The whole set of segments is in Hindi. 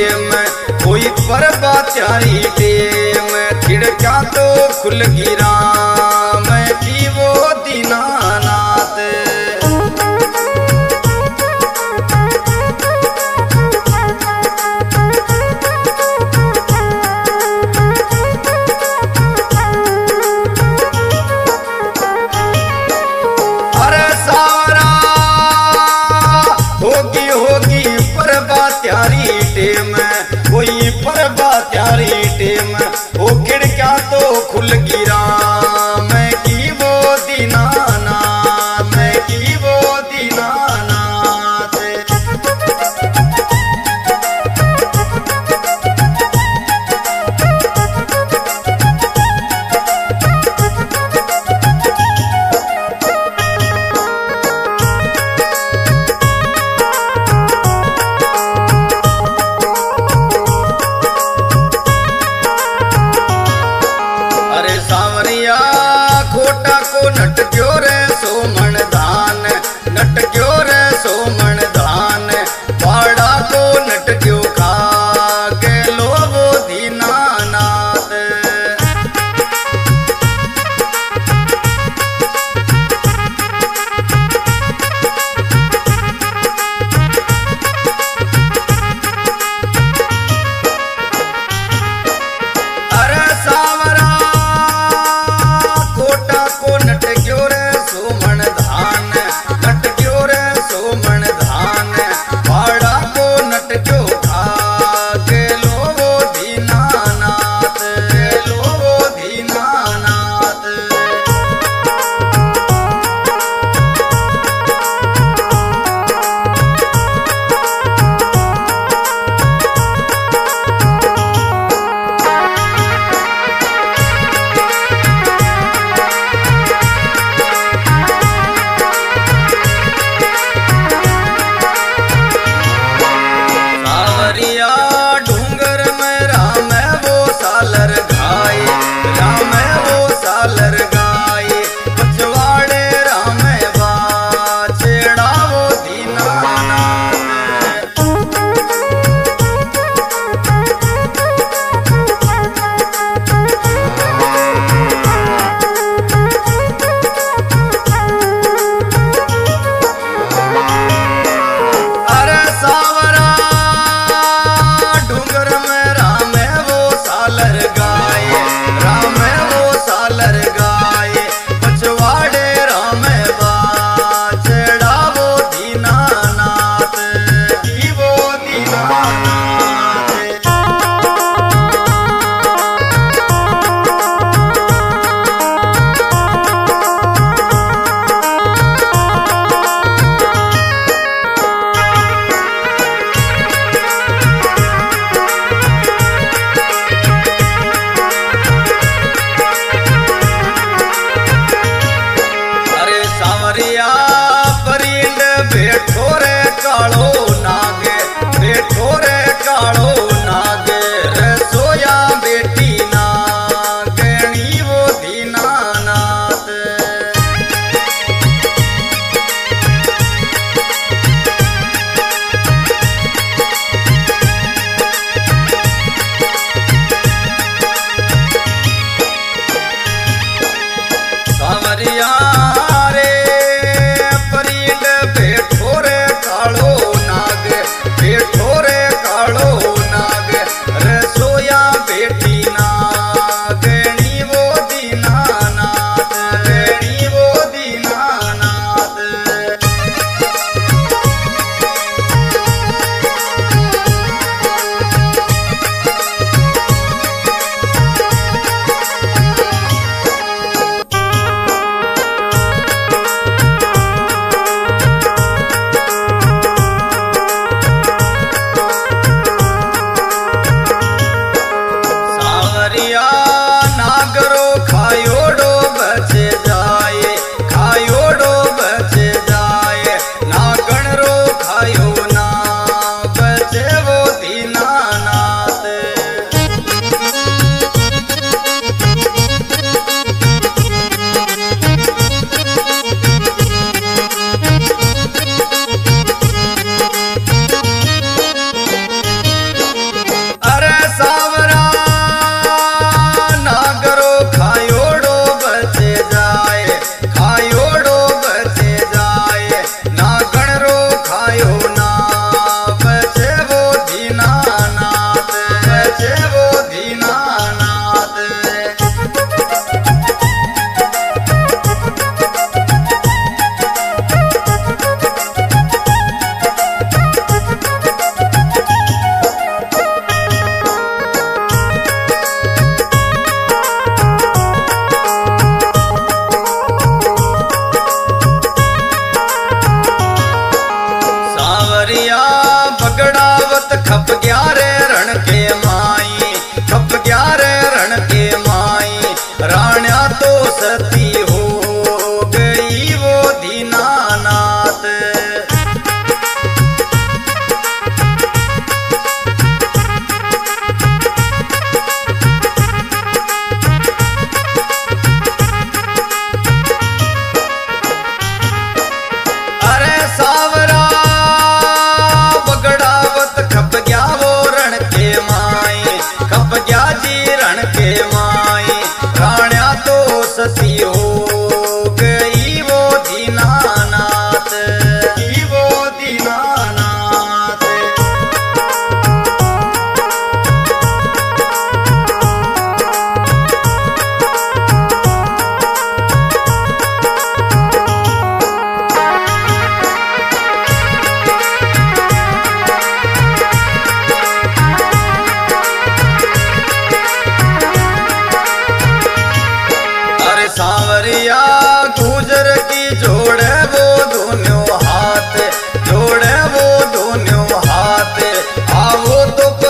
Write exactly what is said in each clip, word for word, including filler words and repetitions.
टेम कोई परबा त्यारी टेम खिड़का तो खुल गिरा मैं की वो दीनानाथ। अरे सावरा होगी होगी परबा त्यारी टेम कोई परबा त्यारी टेम वो खिड़का तो खुल गिरा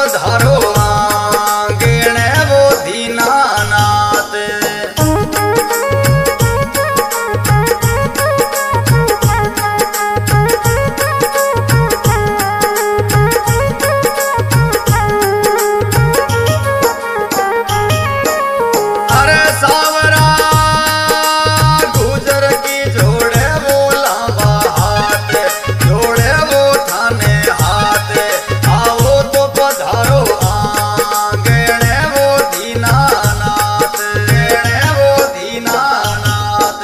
पधारो आंगणे वो दीनानाथ। अरे सावरा गुजर की जोड़े वो लांबा हाथ, जोड़े वो थाने हाथ, आओ तो पधारो आंगणे वो दीनानाथ, गणे वो दीनानाथ।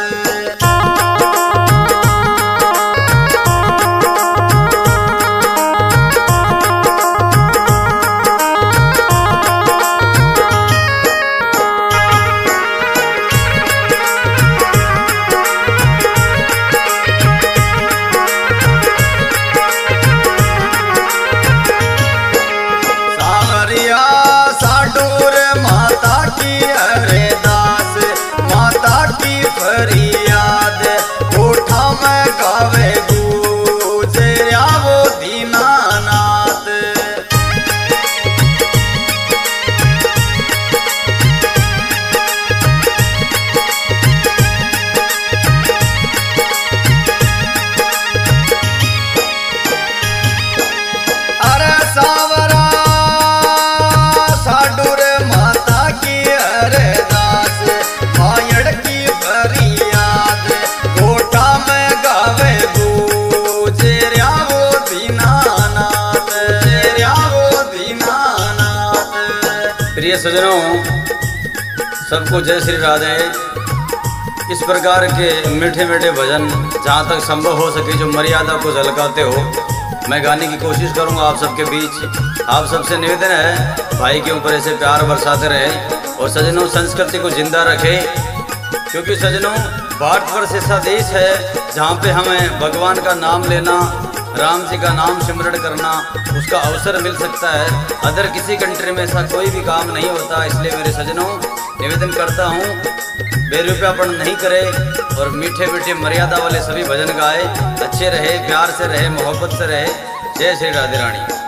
सावरिया साडूर माता की अरदास, माता की फरियाद, कोठा में गावे गुजरिया वो दीनानाथ। अरे सावरा साडूर माता की अरदास, मायड़ की फरियाद, कोठा में गावे गुजरिया वो दीनानाथ, गुजरिया वो दीनानाथ। प्रिय सज्जनों, सबको जय श्री राधे। इस प्रकार के मीठे मीठे भजन जहाँ तक संभव हो सके जो मर्यादा को झलकाते हो, मैं गाने की कोशिश करूँगा आप सबके बीच। आप सबसे निवेदन है भाई के ऊपर ऐसे प्यार बरसाते रहे और सज्जनों संस्कृति को जिंदा रखे, क्योंकि सज्जनों भारतवर्ष ऐसा देश है जहाँ पे हमें भगवान का नाम लेना, राम जी का नाम सिमरण करना, उसका अवसर मिल सकता है। अदर किसी कंट्री में ऐसा कोई भी काम नहीं होता। इसलिए मेरे सज्जनों निवेदन करता हूँ बेरुपयापन नहीं करे और मीठे मीठे मर्यादा वाले सभी भजन गाए, अच्छे रहे, प्यार से रहे, मोहब्बत से रहे। जय श्री राधे रानी।